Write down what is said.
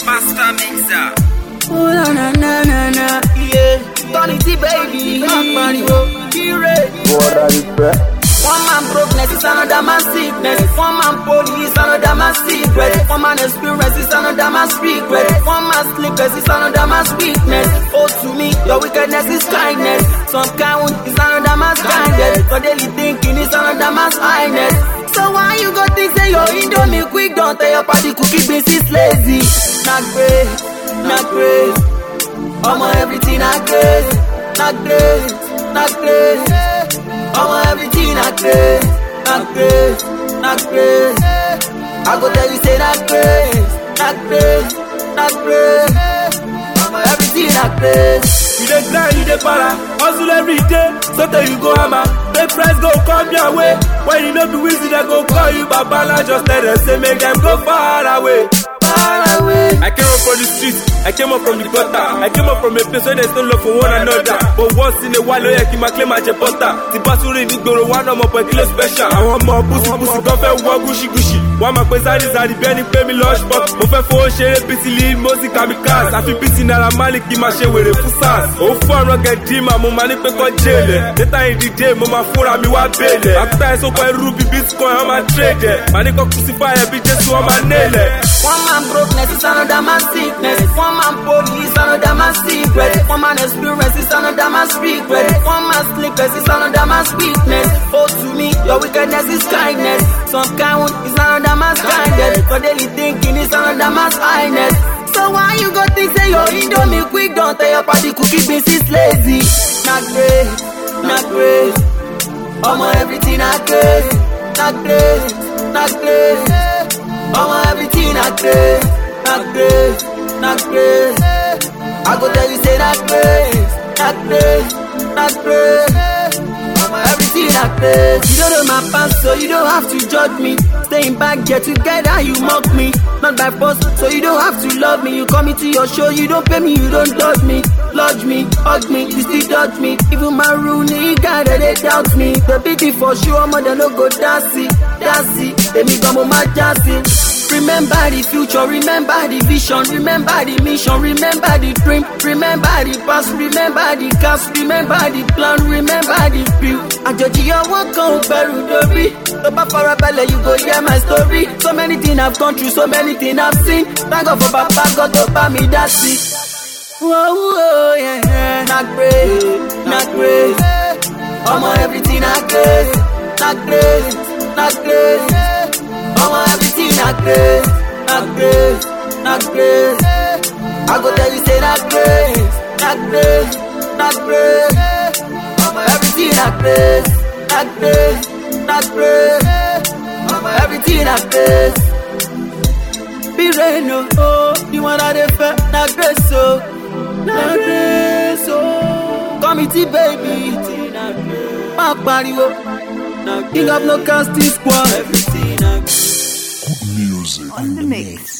Master Mixer. Oh na na na na na, yeah. Tony T baby, Mario, One man brokenness is another man's sickness. One man police, another man's secret. One man experience is another man's regret. One man sleepless is another man's weakness. Oh, to me, your wickedness is kindness. Some kind is another man's kindness. Your daily thinking is another man's highness. So why you go think say your Indomie quick? Don't tell your party cookie beans is lazy. Not great, not great. Everything not great, not great, not great. Everything not great, not great, not great. I go tell you say not great, not great, not great. Everything not great. You dey grind, you dey para, hustle every day, so till you go hammer. The price go come your way. When you know be easy, they go call you Babala. Just let them say make them go far away. I came up from the streets, I came up from the gutter. I came up from a place where there's no love for one another. But once in a while, I keep my claim at your butter. The basuri in the goro, one of my kilo special. I want more pussy, don't feel one gushy gushy. One my peasant is at the penny, pay me lunch box. Mo fẹ́ fowó ṣeré pity lead, music kamikaze. I feel pity Naira Marley, kí ma ṣe wèrè fún SARS. Ó fún ọ̀rọ̀ gẹ̀dìmà, mo máa ní pé kọ́ jẹ́lẹ̀. Later in the day, mo máa fúnra mi wá bẹ̀lẹ̀. After I soak ruby, bitcoin, I'm a trader. Màá ní kọ́ crucify ẹbí Jésù, I'm a nailẹ̀. One man brokenness is another man's sickness. One man police, another man's secret. One man experience is another man's regret. One man sleepless is another man's weakness. Oh, to me, your wickedness is kindness. Some kind is another man's kindness. Your daily thinking is another man's highness. So why you go think say your Indomie quick? Don't tell your party cookie beans is lazy. Not great, not great. Everything not great, not great, not great. Everything not great, not great, not great. I go tell you say not great, not great, not great. Everything not great. You don't know my past, so you don't have to judge me. Staying back, get together, you mock me. Not by force, so you don't have to love me. You come into your show, you don't pay me, you don't dodge me. Lodge me, hug me, you still dodge me. Even my rule, nigga, they doubt me. The pity for sure, more than no go dancing, dancing. Let me come on my dancing. Remember the future, remember the vision, remember the mission, remember the dream, remember the past, remember the cast, remember the plan, remember the view. I judge your work on Peru, you go hear my story. So many things I've gone through, so many things I've seen. Thank God for Papa, God to buy me that seat. Whoa, whoa, yeah. Not great, not great. Everything not great, not great, not great. Everything not great, not great, not great. I go tell you say not great, not great, not great. Everything not great, not great, not great. Everything not great. Be rain, oh, the one that they felt, not great, so, not great, so. Committee baby, not great. My body, king of no casting squad. Everything not great. Music on the mix.